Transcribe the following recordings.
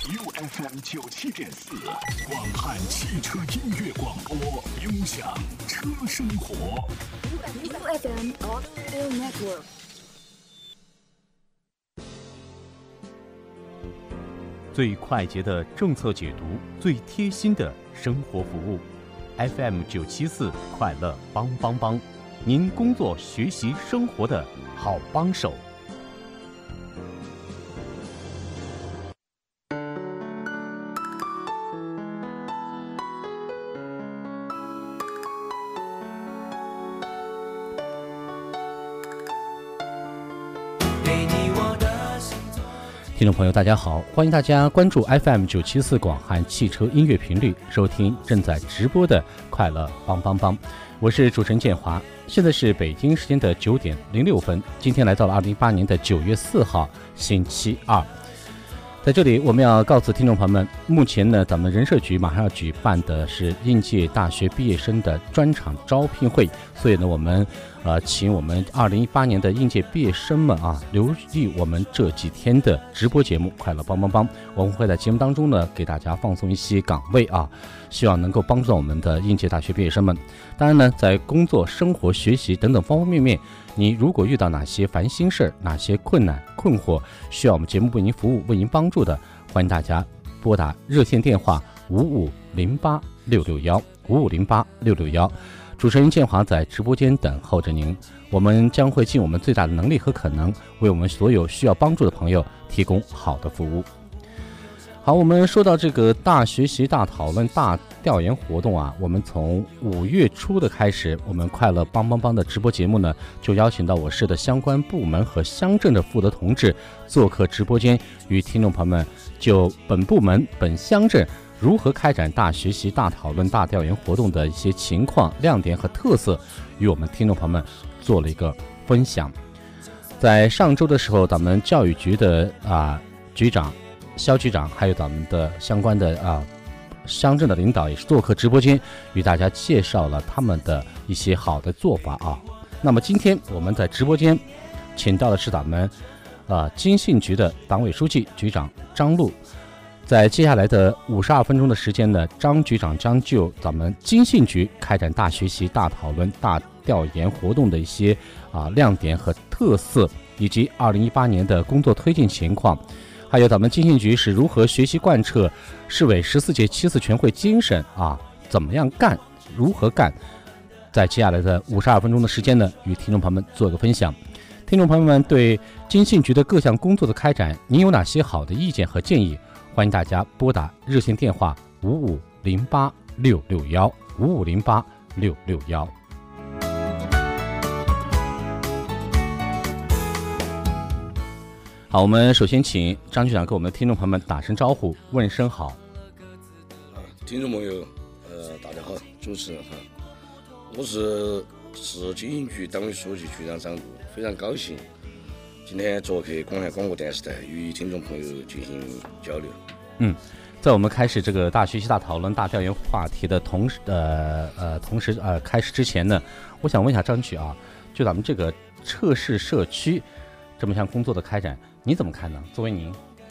UFM97.4，广汉汽车音乐广播，优享车生活。 UFM Audio Network。 最快捷的政策解读，最贴心的生活服务。FM974快乐帮帮帮，您工作、学习、生活的好帮手。听众朋友大家好，欢迎大家关注 FM974广汉汽车音乐频率，收听正在直播的快乐帮帮帮，我是主持人建华。现在是北京时间的9点06分，今天来到了2018年的9月4号星期二。在这里我们要告诉听众朋友们，目前呢咱们人社局马上要举办的是应届大学毕业生的专场招聘会，所以呢我们请我们2018年的应届毕业生们留意我们这几天的直播节目快乐帮帮帮，我们会在节目当中呢给大家放送一些岗位希望能够帮助到我们的应届大学毕业生们。当然呢在工作、生活、学习等等方方面面，你如果遇到哪些烦心事儿、哪些困难困惑，需要我们节目为您服务、为您帮助的，欢迎大家拨打热线电话5508-661，5508-661。主持人建华在直播间等候着您，我们将会尽我们最大的能力和可能，为我们所有需要帮助的朋友提供好的服务。好，我们说到这个大学习、大讨论、大调研活动我们从5月初的开始，我们快乐帮帮帮的直播节目呢，就邀请到我市的相关部门和乡镇的负责同志做客直播间，与听众朋友们就本部门、本乡镇如何开展大学习、大讨论、大调研活动的一些情况、亮点和特色，与我们听众朋友们做了一个分享。在上周的时候，咱们教育局的局长肖局长，还有咱们的相关的乡镇的领导也是做客直播间，与大家介绍了他们的一些好的做法那么今天我们在直播间请到的是咱们经信局的党委书记局长张璐。在接下来的52分钟的时间呢，张局长将就咱们经信局开展大学习、大讨论、大调研活动的一些亮点和特色，以及2018年的工作推进情况，还有咱们经信局是如何学习贯彻市委14届7次全会精神怎么样干，如何干，在接下来的52分钟的时间呢，与听众朋友们做个分享。听众朋友们对经信局的各项工作的开展，您有哪些好的意见和建议？欢迎大家拨打热线电话5508-661，5508-661。好，我们首先请张局长给我们的听众朋友们打声招呼，问声好。 听众朋友，大家好，主持人好，我是市经信局党委书记局长张璐，非常高兴今天做客广汉广播电视台，与听众朋友进行交流。 在我们开始这个大学习、大讨论、大调研话题的同时开始之前呢，我想问一下张局就咱们这个测试社区这么项工作的开展，你怎么看呢？作为您，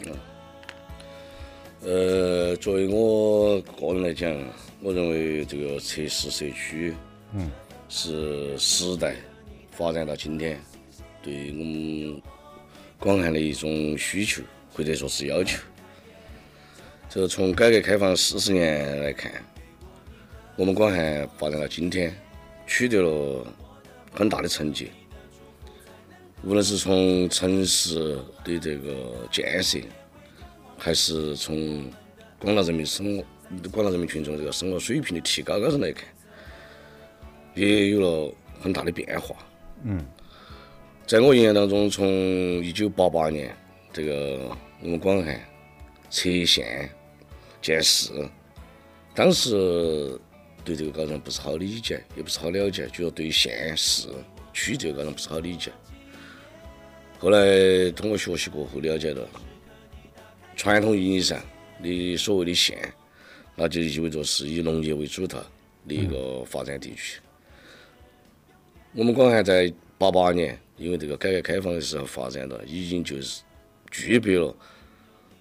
作为我个人来讲，我认为这个测试社区，是时代发展到今天对我们广汉的一种需求，或者说是要求。这从改革开放40年来看，我们广汉发展到今天，取得了很大的成绩。无论是从城市的这个建设，还是从广大人民群众这个生活水平的提高上来看，也有了很大的变化。在我印象当中，从1988年这个我们广汉测县建市，当时对这个高中不是好理解，也不是好了解，就说对县市区这个高中不是好理解。后来通过学习过后了解到，传统意义上的所谓的县，那就意味着是以农业为主导的一个发展地区。我们广汉在88年，因为这个改革开放的时候发展的，已经就是具备了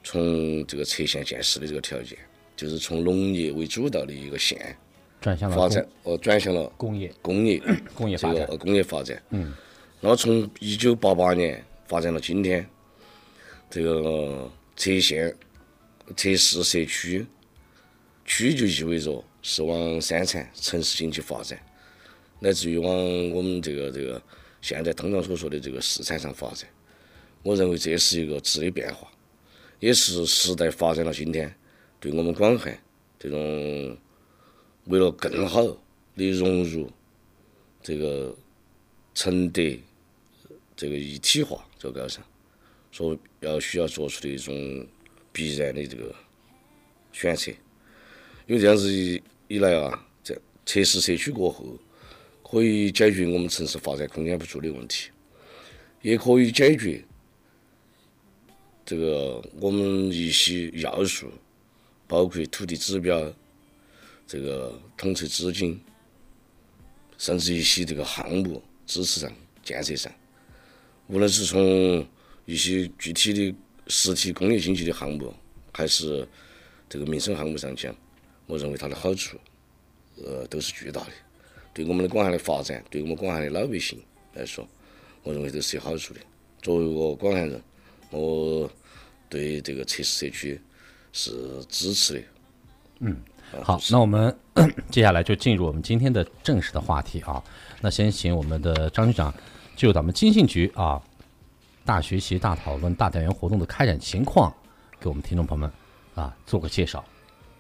从这个撤县建市的这个条件，就是从农业为主导的一个县转向了发展，转向了工业工业发展。 工业发展。然后从1988年发展到今天，这个撤县、撤市、设区，区就意味着是往山产城市经济发展，乃至于往我们这个现在通常所说的这个市场上发展。我认为这是一个质的变化，也是时代发展到今天，对我们广汉这种为了更好的融入这个承德这个一体化这个高上，所需要做出的一种必然的这个选择。因为这样子一来啊，在撤市设区过后，可以解决我们城市发展空间不足的问题，也可以解决这个我们一些要素，包括土地指标、这个统筹资金，甚至一些这个项目支持上、建设上，无论是从一些具体的实体工业经济的项目，还是这个民生项目上讲，我认为它的好处，都是巨大的。对我们的广汉的发展，对我们广汉的老百姓来说，我认为都是有好处的。作为一个广汉人，我对这个撤市社区是支持的。 好，那我们接下来就进入我们今天的正式的话题啊。那先请我们的张局长就咱们经信局啊大学习、大讨论、大调研活动的开展情况，给我们听众朋友们啊做个介绍。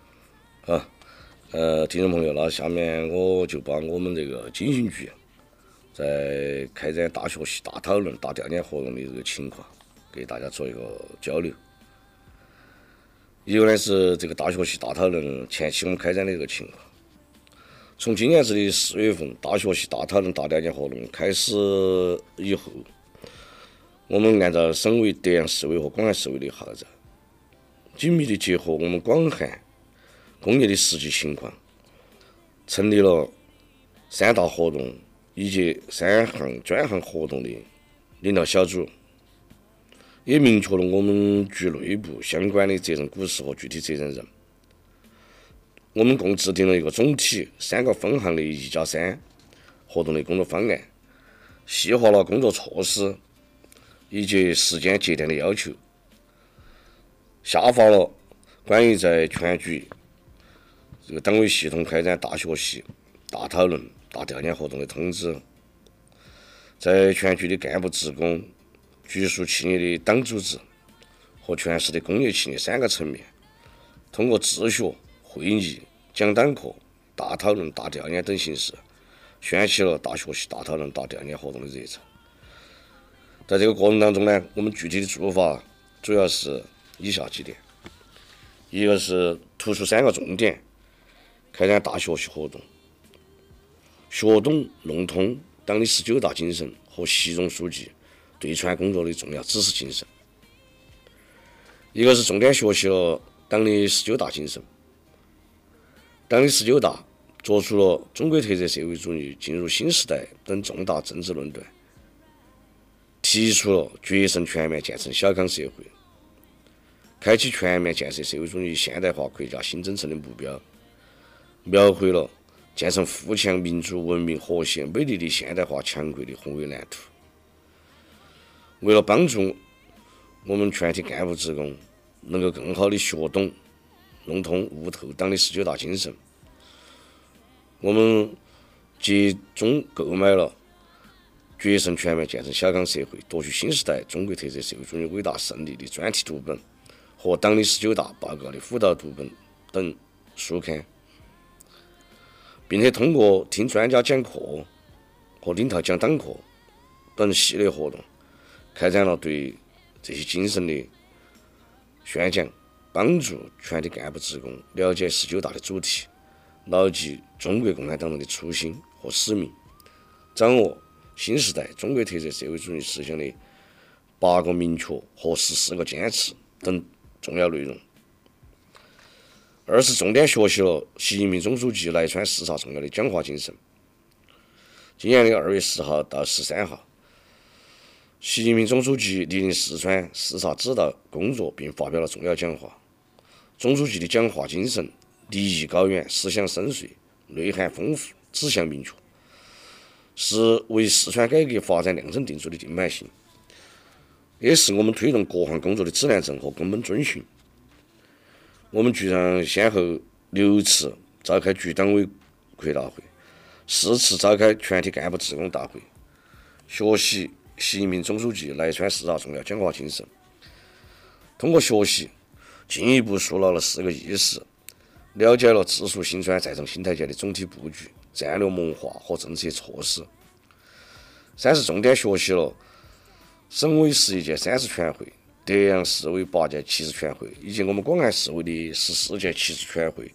听众朋友，那下面我就把我们这个经信局在开展大学习、大讨论、大调研活动的这个情况，给大家做一个交流。一个呢是这个大学习、大讨论前期我们开展的这个情况。从今年子的4月份，大学习、大讨论、大调研活动开始以后，我们按照省委、德阳市委和广汉市委的号召，紧密地结合我们广汉工业的实际情况，成立了3大活动以及3项专项活动的领导小组，也明确了我们局内部相关的责任骨实和具体责任人。我们共制定了一个总体3个分项的1+3活动的工作方案，细化了工作措施以及时间节点的要求，下发了关于在全局这个党委系统开展大学习、大讨论、大调研活动的通知，在全局的干部职工、局属企业的党组织和全市的工业企业3个层面，通过自学、会议、讲党课、大讨论、大调研等形式，掀起了大学习、大讨论、大调研活动的热潮。在这个过程当中呢，我们具体的做法主要是以下几点：一个是突出3个重点，开展大学习活动，学懂弄通党的19大精神和习总书记对川工作的重要指示精神；一个是重点学习了党的19大精神。党的19大作出了中国特色社会主义进入新时代等重大政治论断，提出了决胜全面建成小康社会，开启全面建设社会主义现代化国家新征程的目标，描绘了建成富强、民主、文明、和谐、美丽的现代化强国的宏伟蓝图。为了帮助我们全体干部职工能够更好的学懂、弄通、悟透党的19大精神，我们集中购买了决胜全面建成小康社会、夺取新时代中国特色社会主义伟大胜利的专题读本和党的19大报告的辅导读本等书刊，并且通过听专家讲课和领导讲党课等系列活动，开展了对这些精神的宣讲，帮助全体干部职工了解19大的主题，牢记中国共产党人的初心和使命，掌握新时代中国特色社会主义实现的8个明确和14个坚持等重要内容。二是重点学习了习近平总书记来川视察重要的讲话精神。今年的2月10号到13号， 习近平总书记莅临四川视察指导工作，并发表了重要讲话。总书记的讲话精神立意高远，思想深邃，内涵丰富，指向明确，是为四川改革发展量身定做的定盘性，也是我们推动各项工作的指南针和根本遵循。我们局上先后6次召开局党委扩大会，4次召开全体干部职工大会，学习习近平总书记来川视察重要讲话精神。通过学习，进一步树牢了4个意识，了解了智塑新川再创新台阶的总体布局、战略谋划和政策措施。3是重点学习了省委11届30全会、德阳市委8届70全会以及我们广汉市委的14届70全会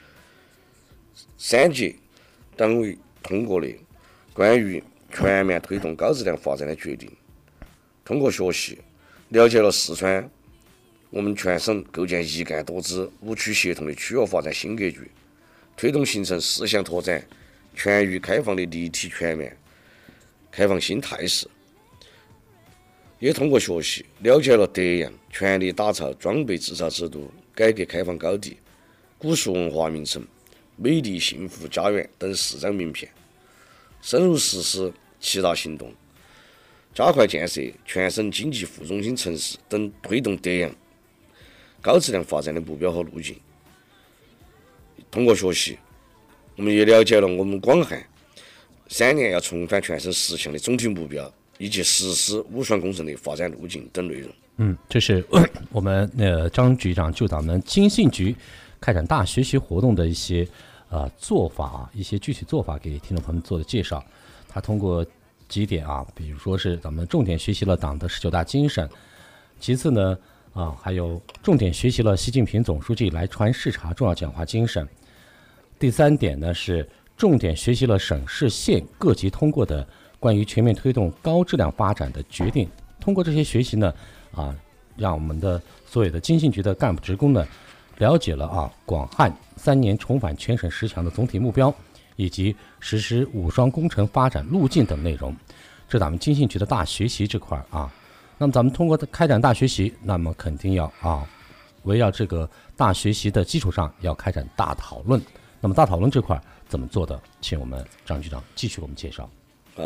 3届党委通过的关于全面推动高质量发展的决定。通过学习，了解了四川我们全省构建一干多支、5区协同的区域发展新格局，推动形成4项拓展全域开放的立体全面开放新态势。也通过学习，了解了德阳全力打造装备制造之都、改革开放高地、古树文化名城、美丽幸福家园等4张名片，深入实施7大行动，加快建设全省经济副中心城市等推动德阳高质量发展的目标和路径。通过学习，我们也了解了我们广汉3年要重返全省10项的总体目标，以及实施5双工程的发展路径等内容。 这是我们张局长就咱们经信局开展大学习活动的一些做法一些具体做法给听众朋友们做的介绍。他通过几点比如说是咱们重点学习了党的19大精神，其次呢还有重点学习了习近平总书记来川视察重要讲话精神。第3点呢是重点学习了省市县各级通过的关于全面推动高质量发展的决定。通过这些学习呢让我们的所有的经信局的干部职工呢了解了广汉3年重返全省10强的总体目标，以及实施5双工程发展路径等内容。这咱们经信局的大学习这块那么咱们通过开展大学习，那么肯定要围绕这个大学习的基础上要开展大讨论。那么大讨论这块怎么做的，请我们张局长继续给我们介绍。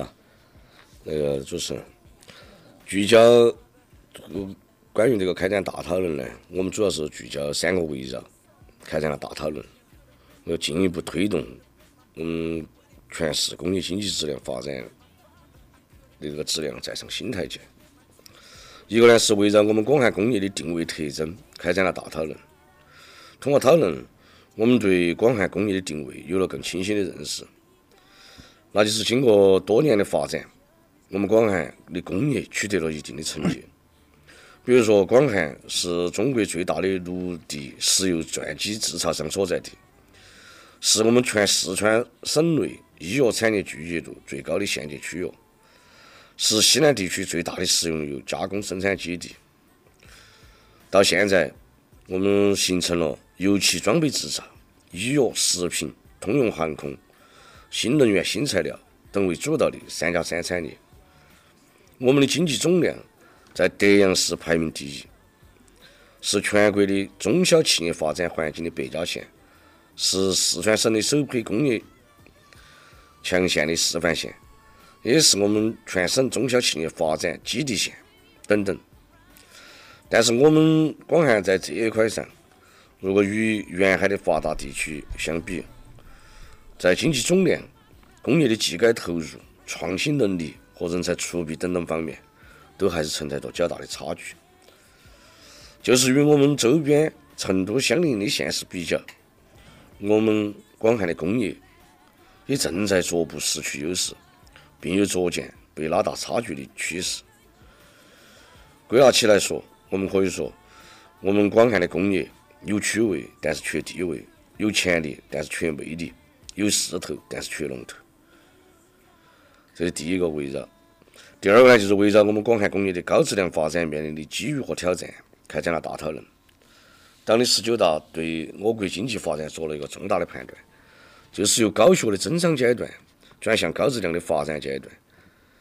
就是聚焦关于这个开展大讨论呢，我们主要是聚焦3个围绕开展了大讨论，要进一步推动全市工业经济质量发展的这个质量再上新台阶。一个呢是围绕我们广汉工业的定位特征开展了大讨论。通过讨论，我们对广汉工业的定位有了更清晰的认识，那就是经过多年的发展，我们广汉的工业取得了一定的成绩。比如说，广汉是中国最大的陆地石油钻机制造商所在地，是我们全四川省内医药产业聚集度最高的县级区域，是西南地区最大的食用油加工生产基地。到现在，我们形成了油气装备制造、医药、食品、通用航空、新能源、新材料等为主导的3+3产业。我们的经济总量在德阳市排名第1，是全国的中小企业发展环境的百家县，是四川省的首批工业强县的示范县，也是我们全省中小企业发展基地县等等。但是我们广汉在这一块上，如果与沿海的发达地区相比，在经济总量、工业的技改投入、创新能力和人才储备等等方面，都还是存在着较大的差距。就是与我们周边成都相邻的县市比较，我们广汉的工业也正在逐步失去优势，并有逐渐被拉大差距的趋势。归纳起来说，我们可以说，我们广汉的工业有区位，但是缺地位；有潜力，但是缺魅力；有势头，但是缺龙头。这是第一个围绕。第二个呢，就是围绕我们广汉工业的高质量发展面临的机遇和挑战，开展了大讨论。党的19大对我国经济发展做了一个重大的判断，就是由高学的增长阶段转向高质量的发展阶段。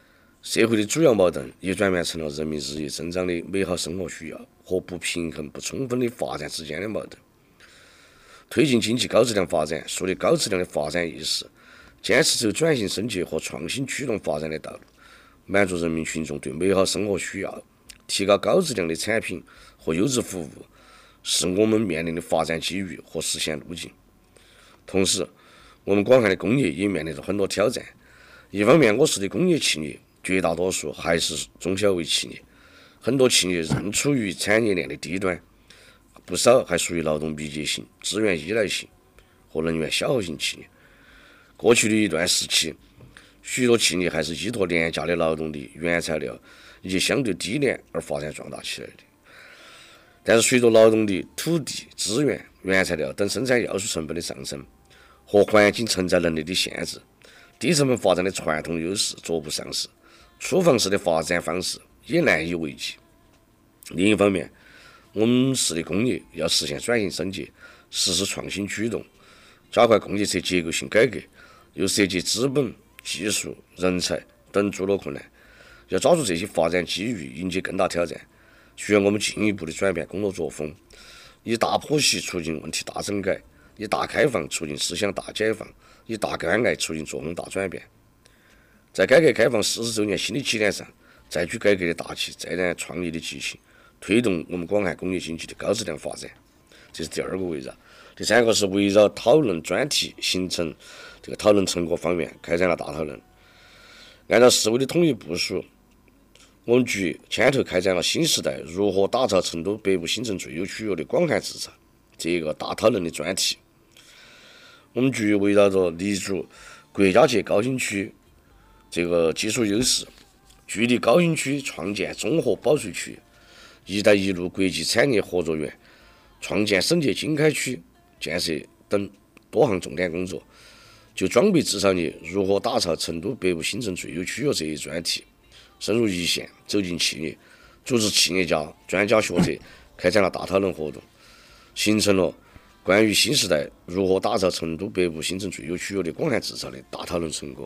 社会的主要矛盾也转变成了人民日益增长的美好生活需要和不平衡不充分的发展之间的矛盾。推进经济高质量发展，树立高质量的发展意识，坚持走转型升级和创新驱动发展的道路，满足人民群众对美好生活需要，提高高质量的产品和优质服务，是我们面临的发展机遇和实现路径。同时，我们广汉的工业也面临着很多挑战。一方面，我市的工业企业绝大多数还是中小微企业，很多企业仍处于产业链的低端，不少还属于劳动密集型、资源依赖型和能源消耗型企业。过去的一段时期，许多企业还是依托廉价的劳动力、原材料以及相对低廉而发展壮大起来的。但是，随着劳动力、土地、资源、原材料等生产要素成本的上升和环境承载能力的限制，低成本发展的传统优势逐步丧失，粗放式的发展方式也难以为继。另一方面，我们市的工业要实现转型升级，实施创新驱动，加快供给侧结构性改革，又涉及资本、技术、人才等诸多困难。要抓住这些发展机遇，迎接更大挑战，需要我们进一步的转变工作作风，以大剖析促进问题大整改，以大开放促进思想大解放，以大关爱促进作风大转变。在改革开放40周年新的起点上，再举改革的大旗，再燃创意的激情，推动我们广汉工业经济的高质量发展。这是第二个围绕。第三个是围绕讨论专题形成这个讨论成果方面开展了大讨论。按照市委的统一部署，我们局牵头开展了新时代如何打造成都北部新城最有区域的广汉制造这个大讨论的专题。我们局围绕着立足国家级高新区这个技术优势，聚力高新区创建综合保税区、一带一路国际产业合作园、创建省界经开区建设等多项重点工作，就装备制造业如何打造成都北部新城最有区域这一专题，深入一线，走进企业，组织企业家、专家学者开展了大讨论活动，形成了关于新时代如何打造成都北部新城最有区域的广汉制造的大讨论成果。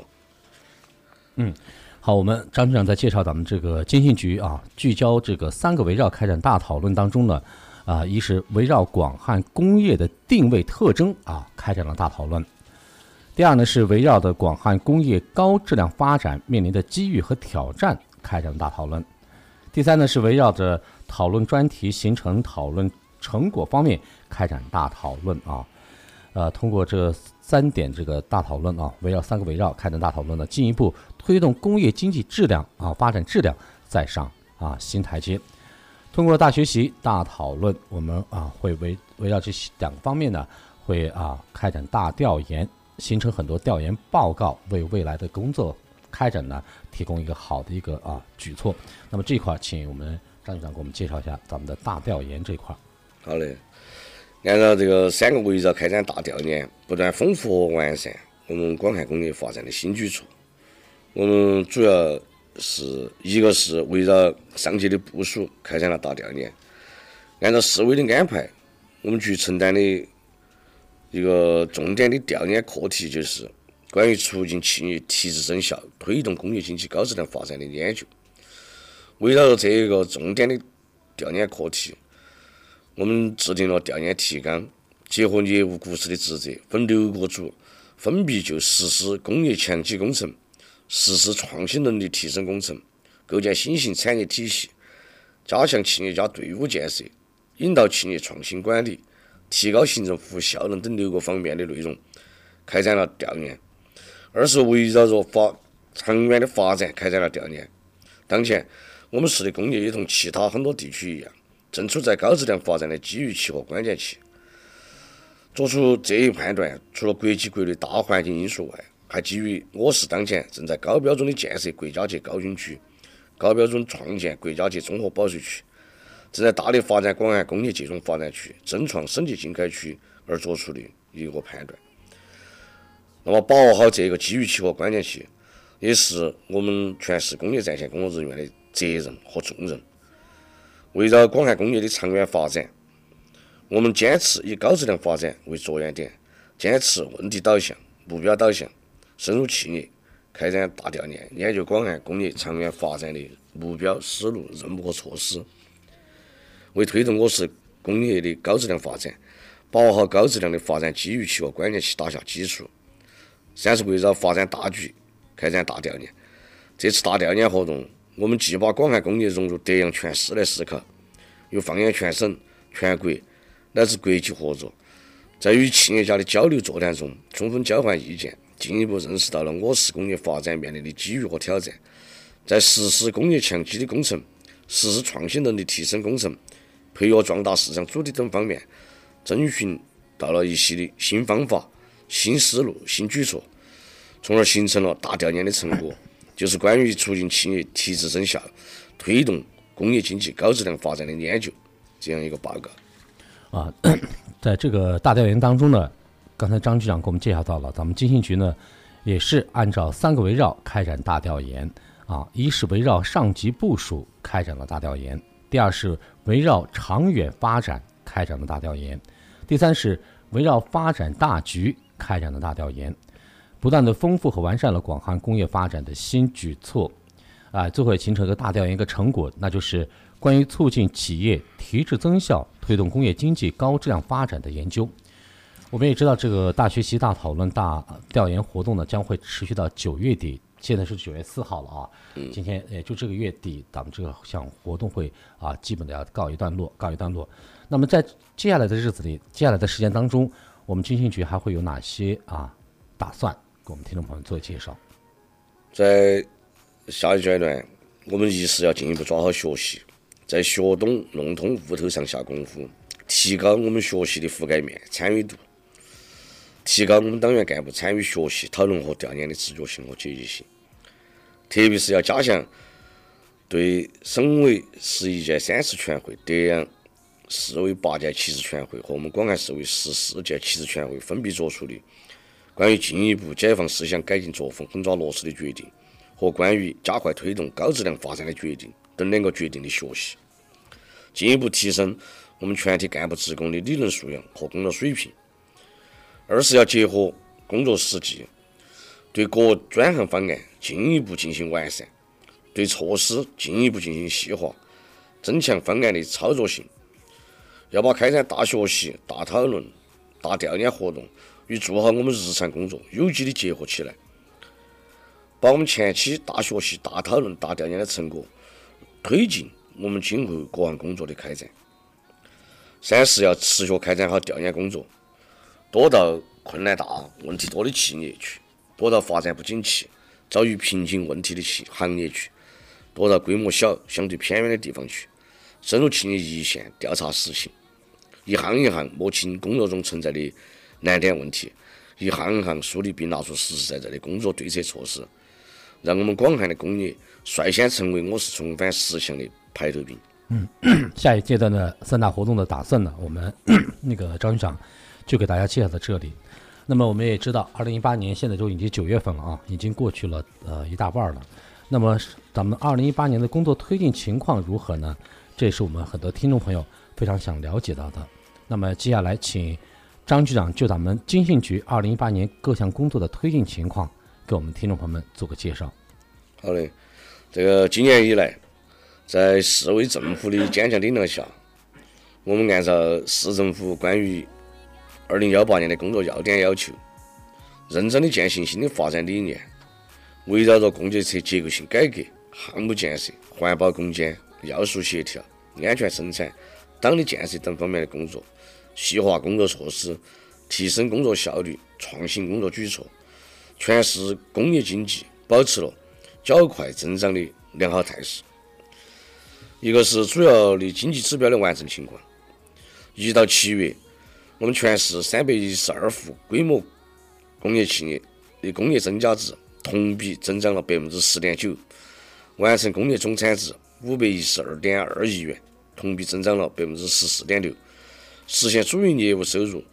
好，我们张局长在介绍咱们这个经信局啊，聚焦这个3个围绕开展大讨论当中呢，一是围绕广汉工业的定位特征啊开展了大讨论。第二呢是围绕着广汉工业高质量发展面临的机遇和挑战开展了大讨论。第三呢是围绕着讨论专题形成讨论成果方面开展大讨论啊。通过这3点这个大讨论啊，围绕3个围绕开展大讨论呢，进一步推动工业经济质量啊发展质量再上新台阶。通过大学习、大讨论，我们会围绕这2个方面呢，会开展大调研，形成很多调研报告，为未来的工作开展呢提供一个好的一个举措。那么这一块，请我们张局长给我们介绍一下咱们的大调研这一块。 好嘞。按照这个3个围绕开展大调研，不断丰富和完善我们广汉工业发展的新举措。我们主要是一个是围绕上级的部署开展了大调研。按照市委的安排，我们局承担的一个重点的调研课题就是关于促进企业提质增效、推动工业经济高质量发展的研究。围绕着这个重点的调研课题，我们制定了调研提纲，结合业务故事的职责，分6个组，分别就实施工业强基工程、实施创新能力提升工程、构建新型产业体系、加强企业家队伍建设、引导企业创新管理、提高行政服务效能等6个方面的内容开展了调研。二是围绕着长远的发展开展了调研。当前，我们市的工业也同其他很多地区一样，正处在高质量发展的机遇期和关键期。做出这一判断，除了国际国内大环境因素外，还基于我市当前正在高标准的建设国家级高新区，高标准创建国家级综合保税区，正在大力发展广汉工业集中发展区，争创省级经开区而做出的一个判断。那么把握好这个机遇期和关键期，也是我们全市工业在线工作人员的责任和重任。围绕广汉工业的长远发展，我们坚持以高质量发展为着眼点，坚持问题导向、目标导向，深入企业， 开展大调研，研究广汉工业长远发展的目标、思路、任务和措施，为推动我市工业的高质量发展，把握好高质量的发展机遇期和关键期打下基础。三是围绕发展大局开展大调研。这次大调研活动，我们既把广汉工业融入德阳全市来思考，又放眼全省、全国乃至国际合作，在与企业家的交流座谈中，充分交换意见，进一步认识到了我市工业发展面临的机遇和挑战。在实施工业强基的工程、实施创新能力提升工程、培育壮大市场主体等方面，征询到了一系列新方法、新思路、新举措，从而形成了大调研的成果，就是关于促进企业提质增效、推动工业经济高质量发展的研究这样一个报告。 在这个大调研当中呢，刚才张局长给我们介绍到了，咱们经信局呢也是按照3个围绕开展大调研一是围绕上级部署开展了大调研，第二是围绕长远发展开展了大调研，第三是围绕发展大局开展了大调研，不断的丰富和完善了广汉工业发展的新举措，最后也形成一个大调研一个成果，那就是关于促进企业提质增效、推动工业经济高质量发展的研究。我们也知道，这个大学习大讨论大调研活动呢，将会持续到9月底。现在是9月4号了啊，今天也就这个月底，咱们这个项活动会基本的要告一段落。那么在接下来的日子里，接下来的时间当中，我们经信局还会有哪些打算，给我们听众朋友做介绍？ 在下一阶段，我们一是要进一步抓好学习，在学懂弄通屋头上下功夫，提高我们学习的覆盖面、参与度，提高我们党员干部参与学习、讨论和调研的自觉性和积极性。特别是要加强对省委11届30全会、德阳市委8届7次全会和我们广汉市委14届7次全会分别作出的关于进一步解放思想、改进作风、狠抓落实的决定，和关于加快推动高质量发展的决定等2个决定的学习，进一步提升我们全体干部职工的理论素养和工作水平。二是要结合工作实际，对各专项方案进一步进行完善，对措施进一步进行细化，增强方案的操作性。要把开展大学习、大讨论、大调研活动与做好我们日常工作有机的结合起来，把我们前期大学习、大讨论、大调研的成果推进我们今后各项工作的开展。三是要持续开展好调研工作，多到困难大、问题多的企业去，多到发展不景气、遭遇瓶颈问题的行业去，多到规模小、相对偏远的地方去，深入企业一线调查实情，一项一项摸清工作中存在的难点问题，一项一项梳理并拿出实实在在的工作对策措施，让我们广汉的工业率先成为我市重返10强的排头兵。 下一阶段的3大活动的打算呢，我们那个张局长就给大家介绍到这里。那么我们也知道，2018年现在就已经9月份了已经过去了一大半了。那么咱们2018年的工作推进情况如何呢？这也是我们很多听众朋友非常想了解到的。那么接下来请张局长就咱们经信局2018年各项工作的推进情况给我们听众朋友们做个介绍。 好的，这个今年以来，在市委政府的坚强领导下，我们按照市政府关于2018年的工作要点要求，认真的践行新的发展理念，围绕着供给侧结构性改革、项目建设、环保攻坚、要素协调、安全生产、党的建设等方面的工作，细化工作措施，提升工作效率，创新工作举措，全市工业经济保持了较快增长的良好态势。一个是主要的经济指标的完成情况，1到7月，我们全市312户规模工业企业的工业增加值同比增长了 10.9%， 完成工业总产值512.2亿元，同比增长了 14.6%， 实现主营业务收入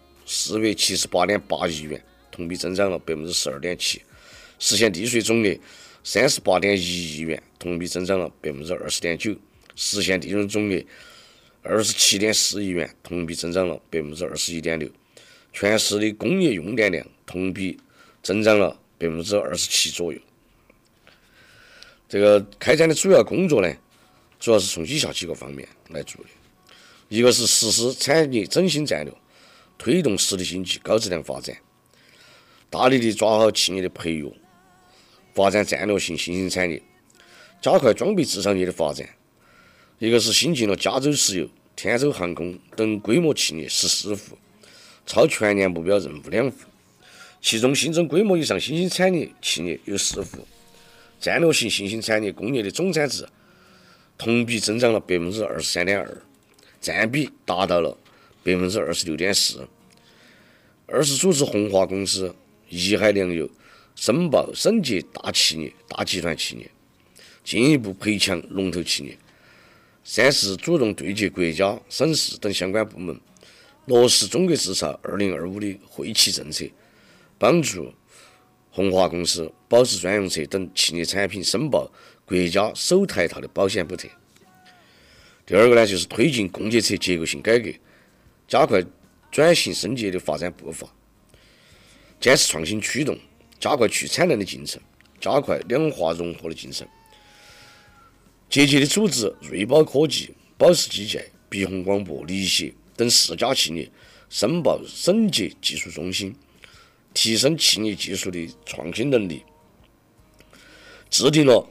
478.8亿元，同比增长了 12.7%， 实现地税总额38.1亿元，同比增长了 20.9%， 实现利润总额27.4亿元，同比增长了 21.6%， 全市的工业用电量同比增长了27%左右。 这个开展的主要工作呢，主要是从以下几个方面来做的。一个是实施产业振兴战略，推动实体经济高质量发展，大力的抓好企业的培育，发展战略性新兴产业，加快装备制造业的发展。一个是新进了加州石油、天舟航空等规模企业14户，超全年目标任务2户，其中新增规模以上新兴产业企业有4户，战略性新兴产业工业的总产值同比增长了23.2%，占比达到了26.4%。20组织红华公司、怡海粮油申报省级大企业、大集团企业，进一步培强龙头企业。3是主动对接国家、省市等相关部门，落实中国制造2025的惠企政策，帮助红华公司、保时专用车等企业产品申报国家首台套的保险补贴。第二个呢，就是推进供给侧结构性改革，加快转型升级的发展步伐，坚持创新驱动，加快去产能的进程，加快两化融合的进程。积极的组织瑞宝科技、保时机械、碧宏广播、力协等4家企业申报省级技术中心，提升企业技术的创新能力。制定了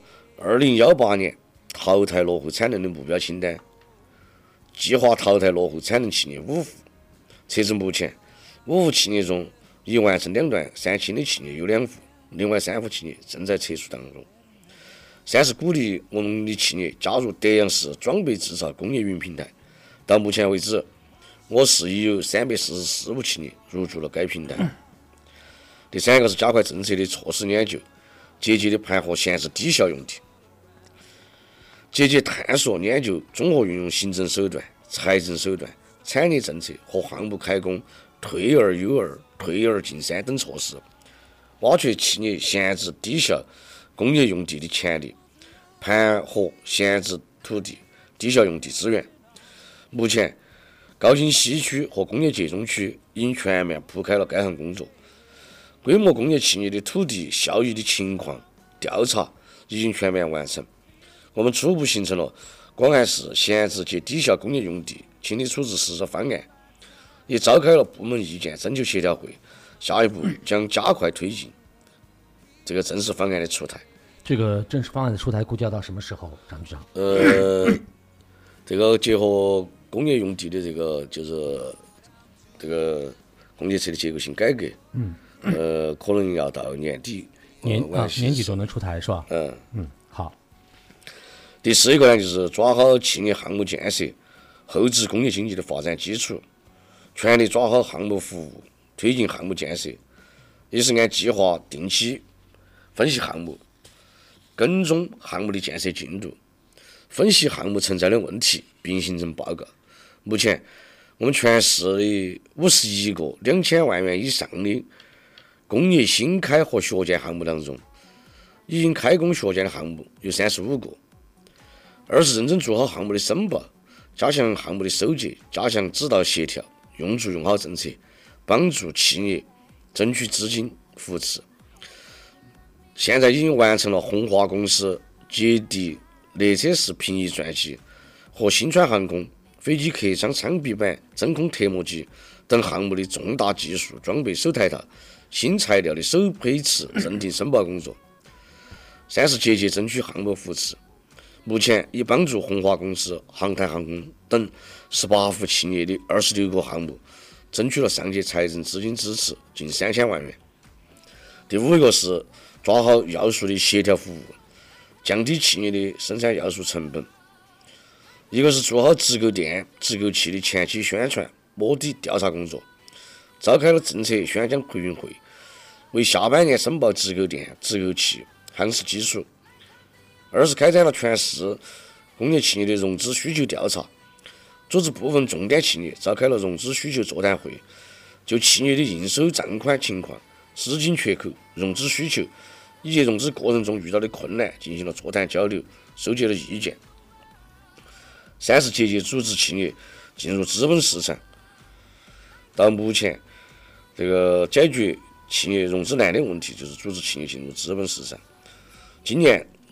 2018年淘汰落后产能的目标清单，计划淘汰落后产能企业5户。截至目前，5户企业中已完成2段3期的企业有2户，另外3户企业正在测速当中。3是鼓励我们的企业加入德阳市装备制造工业云平台。到目前为止，我市已有344户企业入驻了该平台。第3个是加快政策的措施研究，积极的盘活闲置低效用地，积极探索研究综合运用行政手段、财政手段、产业政策和项目开工退而优而、退而进三等措施，挖掘企业闲置低效工业用地的潜力，盘活闲置土地、低效用地资源。目前，高新西区和工业界中区已经全面铺开了该项工作，规模工业企业的土地效益的情况调查已经全面完成。我们初步形成了广安市闲置及低效工业用地清理处置实施方案，也召开了部门意见征求协调会，下一步将加快推进这个正式方案的出台。 这个正式方案的出台估计要到什么时候，张局长？ 这个结合工业用地的这个就是这个工业侧的结构性改革，可能要到年底， 年底就能出台是吧？好。 第4个呢，就是抓好企业项目建设、后置工业经济的发展基础，全力抓好项目服务，推进项目建设，也是按计划定期分析项目，跟踪项目的建设进度，分析项目存在的问题，并形成报告。目前，我们全市的51个2000万元以上的工业新开和学建项目当中，已经开工学建的项目有35个。2是认真做好项目的申报，加强项目的收集，加强指导协调，用足用好政策，帮助企业争取资金扶持。现在已经完成了红华公司捷迪列车式平移转机和新川航空飞机客舱舱壁板真空贴膜机等项目的重大技术装备首台套、新材料的首批次认定申报工作。3是积极争取项目扶持，目前已帮助红华公司、航太航空等18户企业的26个项目争取了上届财政资金支持近3000万元。第5个是抓好要素的协调服务，降低企业的生产要素成本。一个是做好直购电、直购器的前期宣传、摸底调查工作，召开了政策宣讲培训会，为下半年申报直购电、直购器夯实基础。2是开展了全市工业企业的融资需求调查，组织部分重点企业召开了融资需求座谈会，就企业的应收账款情况、资金缺口、融资需求以及融资过程中遇到的困难进行了座谈交流，收集了意见。3是积极组织企业进入资本市场。到目前，这个解决企业融资难的问题，就是组织企业进入资本市场。今年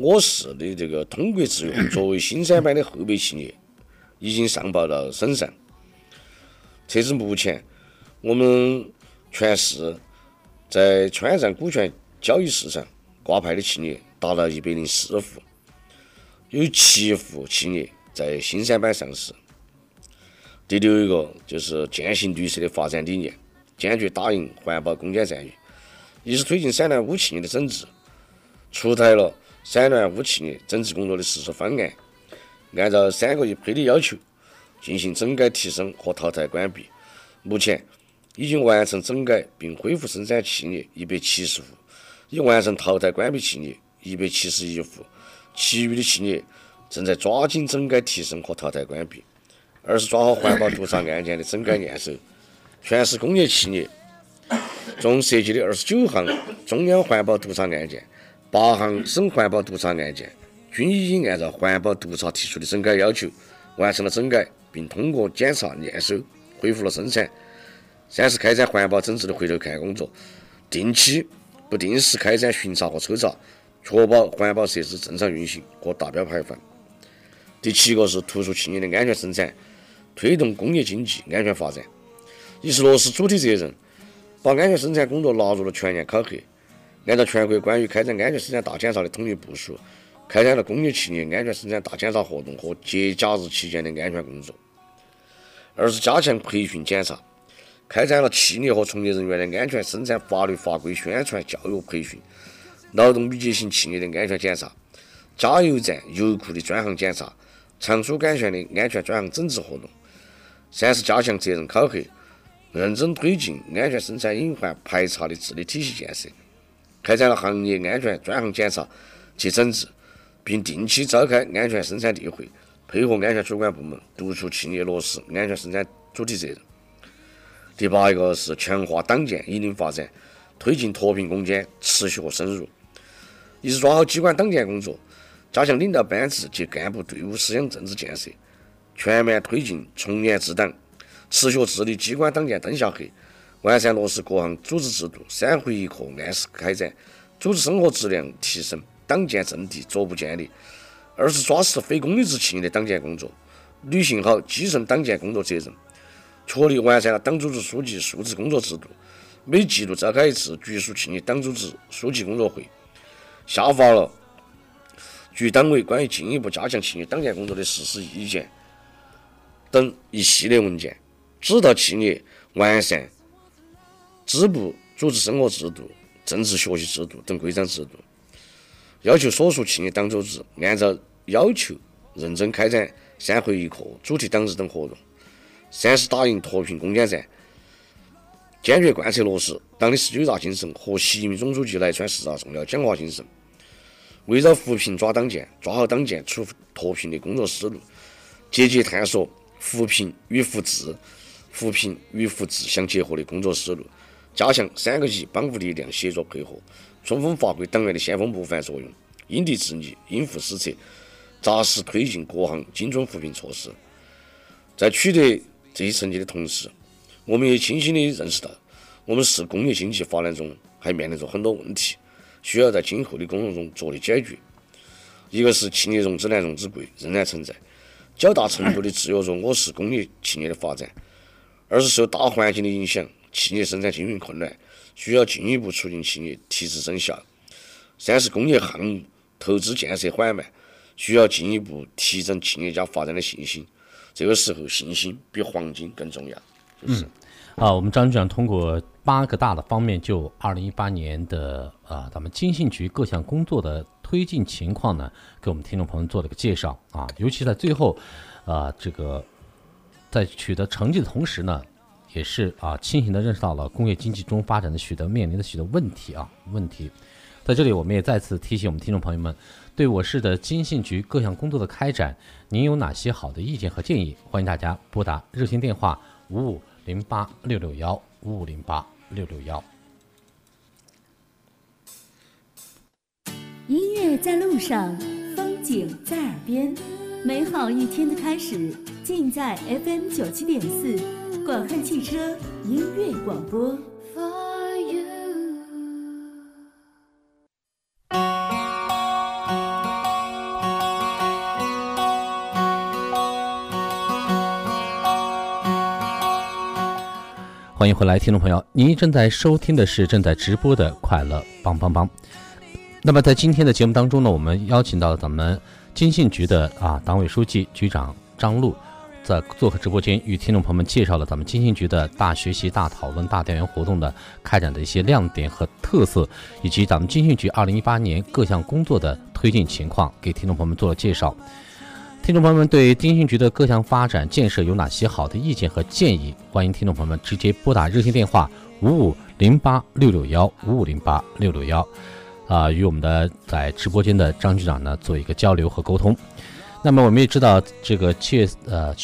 我市的这个通国制药作为新三板的后备企业，已经上报到省上。截至目前，我们全市在川站股权交易市场挂牌的企业达到104户，有7户企业在新三板上市。第6一个就是践行绿色的发展理念，坚决打赢环保攻坚战役，一是推进散乱污企业的整治，出台了散乱污企业整治工作的实施方案，按照3个一批的要求进行整改提升和淘汰关闭。目前已经完成整改并恢复生产企业170户，已完成淘汰关闭企业171户，其余的企业正在抓紧整改提升和淘汰关闭。二是抓好环保督查案件的整改验收，全市工业企业中涉及的29项中央环保督查案件、8项省环保督查案件，均已经按照环保督查提出的整改要求完成了整改，并通过检查验收恢复了生产。3是开展环保整治的回头看工作，定期不定时开展巡查和抽查，确保环保设施正常运行和达标排放。第7个是突出企业的安全生产，推动工业经济安全发展。一是落实主体责任，把安全生产工作纳入了全年考核，按照全国关于开展安全生产大检查的统一部署，开展了工业企业安全生产大检查活动和节假日期间的安全工作。二是加强培训检查，开展了企业和从业人员的安全生产法律法规宣传教育培训，劳动密集型企业的安全检查，加油站、油库的专项检查，仓储杆旋的安全专项整治活动。3是加强责任考核，认真推进安全生产隐患排查的治理体系建设，开展了行业安全专项检查及整治，并定期召开安全生产例会，配合安全主管部门督促企业落实安全生产主体责任。第8一个是强化党建引领发展，推进脱贫攻坚持续和深入。一是抓好机关党建工作，加强领导班子及干部队伍思想政治建设，全面推进从严治党，持续治理机关党建灯下黑，完善落实各项组织制度，3回1课按时开展，组织生活质量提升，党建阵地逐步建立。2是抓实非功利制企业的党建工作，履行好基层党建工作责任，确立完善了党组织书记述职工作制度，每季度召开一次局属企业党组织书记工作会，下发了局党委关于进一步加强企业党建工作的实施意见等一系列文件，指导企业完善支部组织生活制度、政治学习制度等规章制度，要求所属企业党组织按照要求认真开展3回1课、主题党日等活动。3是打赢脱贫攻坚战，坚决贯彻落实党的19大精神和习近平总书记来川10大重要讲话精神，围绕扶贫抓党建，抓好党建除脱贫的工作思路，积极探索扶贫与扶志、扶贫与扶志相结合的工作思路，加强3个一帮扶力量协作配合，充分发挥党员的先锋模范作用，因地制宜，因护施策，扎实推进各项精准扶贫措施。在取得这些成绩的同时，我们也清晰地认识到，我们市工业经济发展中还面临着很多问题，需要在今后的工作中着力解决。一个是企业融资难、融资贵仍然存在，较大程度地制约着我市工业企业的发展；二是受大环境的影响，企业生产经营困难，需要进一步促进企业提质增效；三是工业项目投资建设缓慢，需要进一步提振企业家发展的信心。这个时候，信心比黄金更重要。 我们张局长通过8个大的方面，就2018年的咱们经信局各项工作的推进情况呢，给我们听众朋友做了个介绍啊。尤其在最后，这个在取得成绩的同时呢，也是清醒地认识到了工业经济中发展的面临的许多问题。在这里，我们也再次提醒我们听众朋友们，对我市的经信局各项工作的开展，您有哪些好的意见和建议？欢迎大家拨打热线电话5508-661-5508-661。 音乐在路上，风景在耳边，美好一天的开始，尽在 FM97.4广汉汽车音乐广播。 欢迎回来，听众朋友，您正在收听的是正在直播的快乐帮帮帮。那么在今天的节目当中呢，我们邀请到了咱们经信局的党委书记、局长张璐，在做客直播间，与听众朋友们介绍了咱们经信局的大学习、大讨论、大调研活动的开展的一些亮点和特色，以及咱们经信局2018年各项工作的推进情况，给听众朋友们做了介绍。听众朋友们对经信局的各项发展建设有哪些好的意见和建议？欢迎听众朋友们直接拨打热线电话5508-661，5508-661，与我们的在直播间的张局长呢做一个交流和沟通。那么我们也知道，这个7月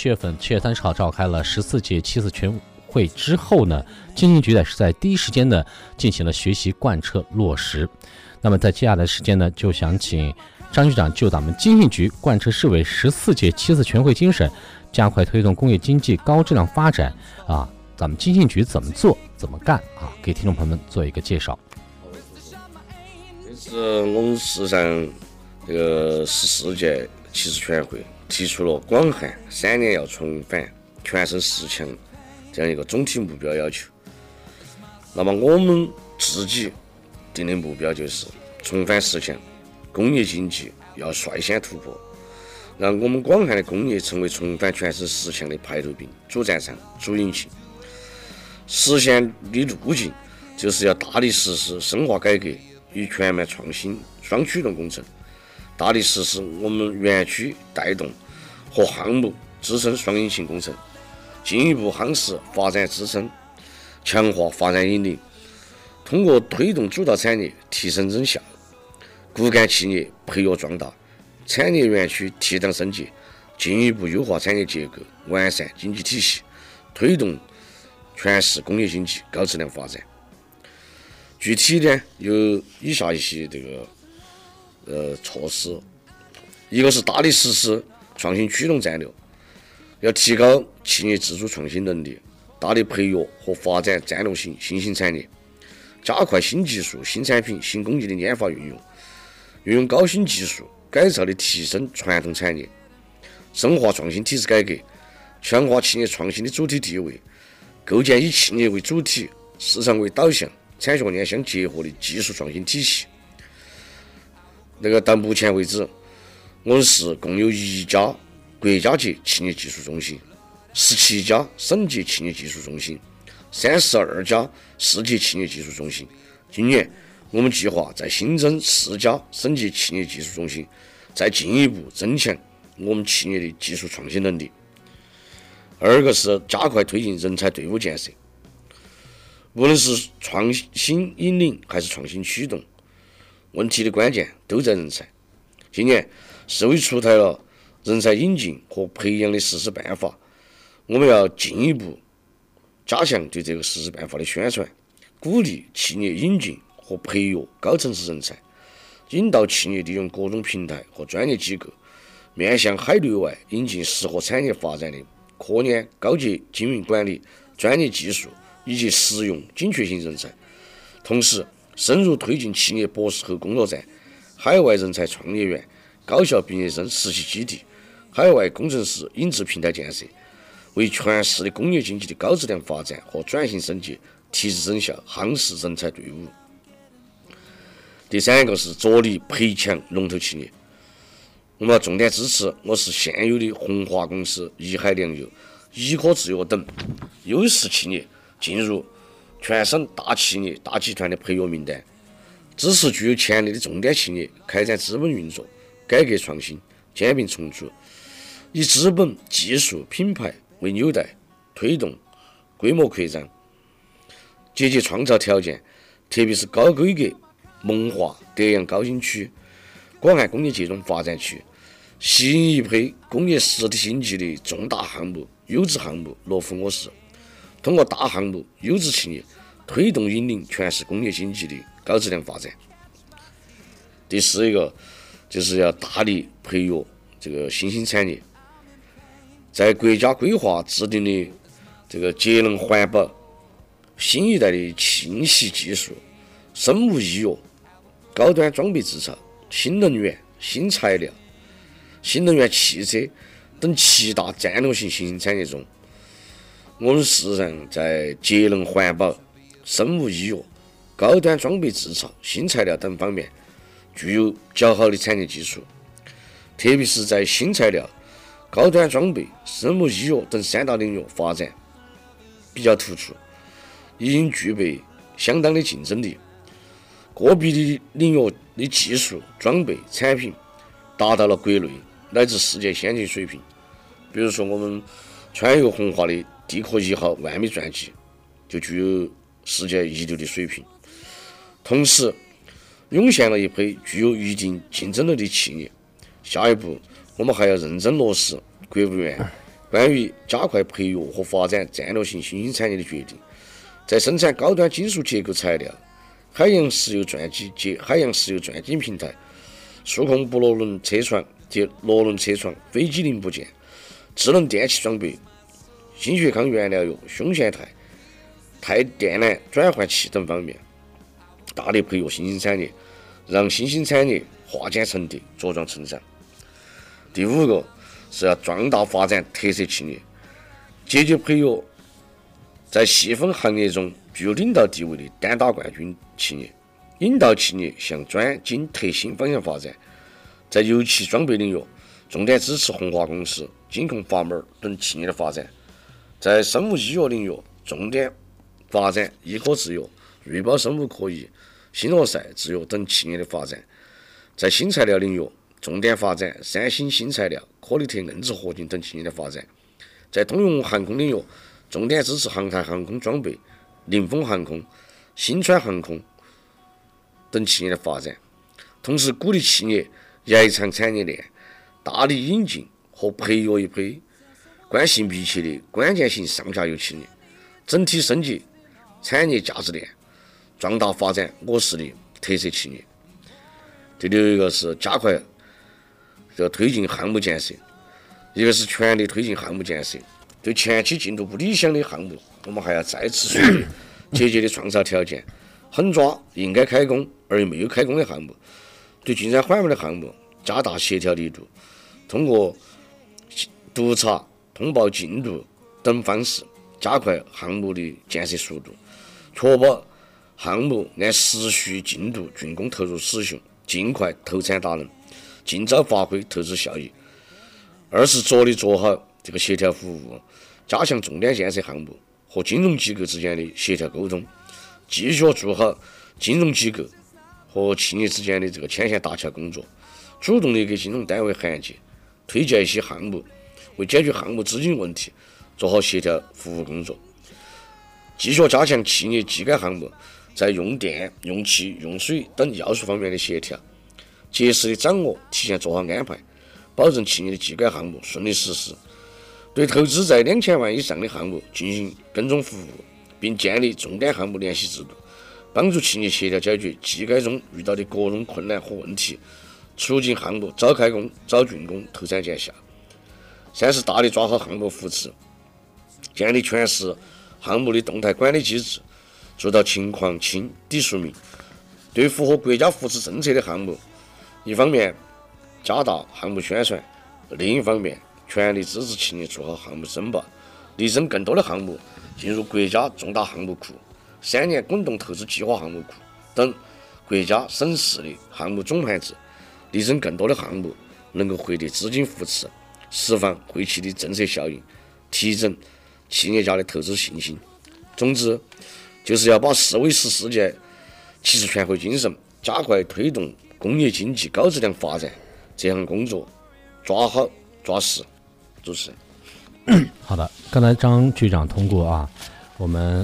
30号召开了14届7次全会之后呢，经信局呢是在第一时间呢进行了学习贯彻落实。那么在接下来的时间呢，就想请张局长就咱们经信局贯彻市委14届7次全会精神，加快推动工业经济高质量发展咱们经信局怎么做怎么干给听众朋友们做一个介绍。 这是我们市上这个14届7次全会提出了广汉3年要重返全省10强这样一个总体目标要求。那么我们自己定的目标就是重返10强，工业经济要率先突破，让我们广汉的工业成为重返全省10强的排头兵、主战场、主引擎。实现的路径就是要大力实施深化改革与全面创新双驱动工程，大力实施我们园区带动和项目支撑双引擎工程，进一步夯实发展支撑，强化发展引领，通过推动主导产业提升增效，骨干企业培育壮大，产业园区提档升级，进一步优化产业结构，完善经济体系，推动全市工业经济高质量发展。具体呢有以下一些措施，一个是大力实施创新驱动战略，要提高企业自主创新能力，大力培育和发展战略性新兴产业，加快新技术、新产品、新工艺的研发运用高新技术改造的提升传统产业，深化创新体制改革，强化企业创新的主体地位，构建以企业为主体、市场为导向、产学研相结合的技术创新体系。到目前为止，我们市共有1家国家级企业技术中心，17家省级企业技术中心，32家市级企业技术中心。今年我们计划再新增4家省级企业技术中心，再进一步增强我们企业的技术创新能力。二个是加快推进人才队伍建设，无论是创新引领还是创新驱动，问题的关键都在人才。今年市委出台了人才引进和培养的实施办法，我们要进一步加强对这个实施办法的宣传，鼓励企业引进和培育高层次人才，引导企业利用各种平台和专业机构，面向海内外引进适合产业发展的科研、高级经营管理、专业技术以及实用紧缺性人才。同时深入推进企业博士后工作站、海外人才创业园、高校毕业生实习基地、海外工程师引资平台建设，为全市的工业经济的高质量发展和转型升级提质增效，夯实人才队伍。第三个是着力培强龙头企业，我们要重点支持我市现有的红华公司、怡海粮油、医科制药等优势企业进入全省大企业大集团的培育名单，支持具有潜力的重点企业开展资本运作、改革创新、兼并重组，以资本、技术、品牌为纽带，推动规模扩张，积极创造条件，特别是高规格蒙化德阳高新区、广汉工业集中发展区，吸引一批工业实体经济的重大项目、优质项目落户我市，通过大项目、优质企业推动引领全市工业经济的高质量发展。第四一个就是要大力培育这个新兴产业，在国家规划制定的这个节能环保、新一代的清洗技术、生物医药、高端装备制造、新能源、新材料、新能源汽车等7大战略性新兴产业中， 我们市上在节能环保、生物医药、高端装备制造、新材料等方面具有较好的产业基础，特别是在新材料、高端装备、生物医药等3大领域发展比较突出，已经具备相当的竞争力。个别的领域的技术、装备、产品达到了国内乃至世界先进水平。比如说，我们川渝红华的地壳1号万米钻机就具有世界一流的水平。同时，涌现了一批具有一定竞争力的企业。下一步，我们还要认真落实国务院关于加快培育和发展战略性新兴产业的决定，在生产高端金属结构材料、海洋石油钻机平台、数控不螺轮车床及螺轮车床、飞机零部件、智能电气装备、新血康原料油、胸腺肽、钛电缆转换器等方面大力培育新兴产业，让新兴产业化茧成蝶、茁壮成长。第5个是要壮大发展特色企业，积极培育在细分行业中具有领导地位的单打冠军企业，引导企业向专精特新方向发展。在油气装备领域，重点支持红华公司、金控阀门等企业的发展；在生物医药领域，重点发展医科制药、瑞宝生物科技、新罗赛制药等企业的发展；在新材料领域，重点发展三星新材料、科力特硬质合金等企业的发展；在通用航空领域，重点支持航太航空装备、凌风航空、新川航空等企业的发展，同时鼓励企业延长产业链，大力引进和培育一批关系密切的关键性上下游企业，整体升级产业价值链，壮大发展我市的特色企业。第6一个是加快推进项目建设，一个是全力推进项目建设。对前期进度不理想的项目，我们还要再次树立节节的创造条件，狠抓应该开工而又没有开工的项目。对进展缓慢的项目加大协调力度，通过督查、通报进度等方式加快项目的建设速度，确保项目按时序进度竣工投入使用，尽快投产打能，尽早发挥投资效益。2是着力做好这个协调服务，加强重点建设项目和金融机构之间的协调沟通，继续做好金融机构和企业之间的这个牵线搭桥工作，主动的给金融单位函件推荐一些项目，为解决项目资金问题做好协调服务工作。继续加强企业技改项目在用电、用气、用水等要素方面的协调，及时的掌握提前做好安排，保证企业的技改项目顺利实施。对投资在2000万以上的项目进行跟踪服务，并建立重点项目联系制度，帮助企业协调解决技改中遇到的各种困难和问题，促进项目早开工、早竣工、投产见效。3是大力抓好项目扶持，建立全市项目的动态管理机制，做到情况清、底数明。对符合国家扶持政策的项目，一方面加大项目宣传，另一方面全力支持企业做好项目申报，力争更多的项目进入国家重大项目库、3年滚动投资计划项目库等国家省市的项目总盘子，力争更多的项目能够获得资金扶持，释放惠企的政策效应，提振企业家的投资信心。总之，就是要把4为10世界骑士全会精神加快推动工业经济高质量发展这项工作抓好抓实。主持人， 好的，刚才张局长通过我们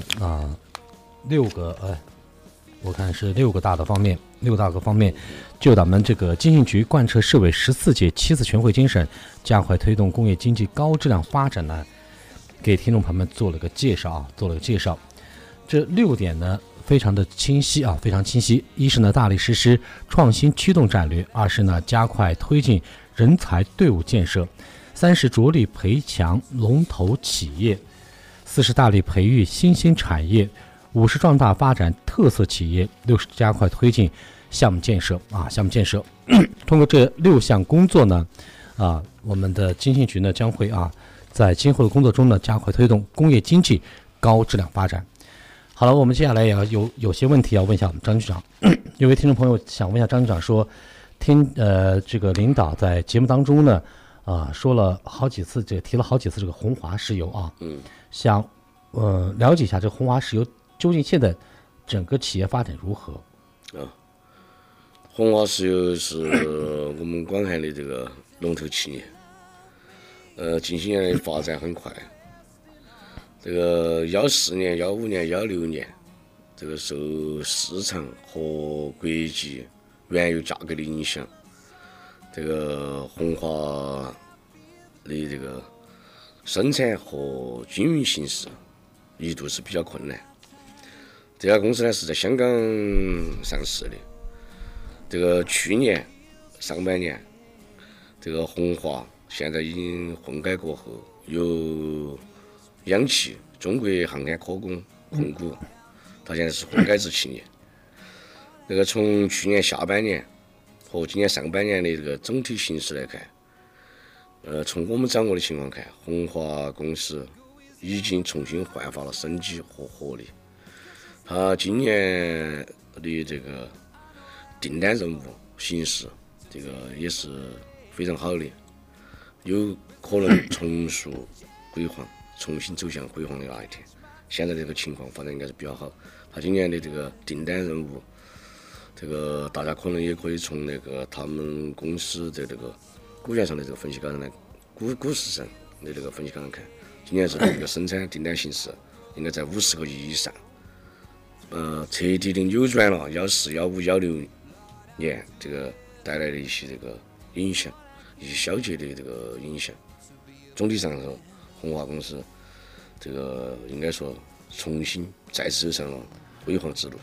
6个我看是6个大的方面，6大个方面，就咱们这个经信局贯彻市委14届7次全会精神，加快推动工业经济高质量发展呢，给听众朋友们做了个介绍这6点呢非常的清晰非常清晰。一是呢大力实施创新驱动战略，2是呢加快推进人才队伍建设，3是着力培强龙头企业，4是大力培育新兴产业，5是壮大发展特色企业，6是加快推进项目建设通过这6项工作呢我们的经信局呢将会在今后的工作中呢，加快推动工业经济高质量发展。好了，我们接下来也要有些问题要问一下我们张局长。有位听众朋友想问一下张局长说，这个领导在节目当中呢，说了好几次，提了好几次这个红华石油啊，想了解一下这个红华石油究竟现在整个企业发展如何？ 红华石油是我们广汉的这个龙头企业，近些年的发展很快。这个14年、15年、16年，这个受市场和国际原油价格的影响，这个红华的这个生产和经营形势一度是比较困难。这家公司呢是在香港上市的。这个去年上半年，这个红华现在已经混改过后，由央企中国航天科工控股，它现在是混改制企业。这个从去年下半年和今年上半年的这个整体形势来看，从我们掌握的情况看，红华公司已经重新焕发了生机和活力。它今年的这个订单任务形势，这个也是非常好的，有可能重塑辉煌，重新走向辉煌的那一天。现在这个情况发展应该是比较好。他今年的这个订单任务，这个大家可能也可以从那个他们公司的这个股权上的这个分析稿上来，股市上的这个分析稿上看，今年是这个生产订单形势应该在50个亿以上，彻底的扭转了14、15、16年这个带来的一些这个影响，一些消极的这个影响。总体上说，红华公司这个应该说重新再次走上了辉煌之路。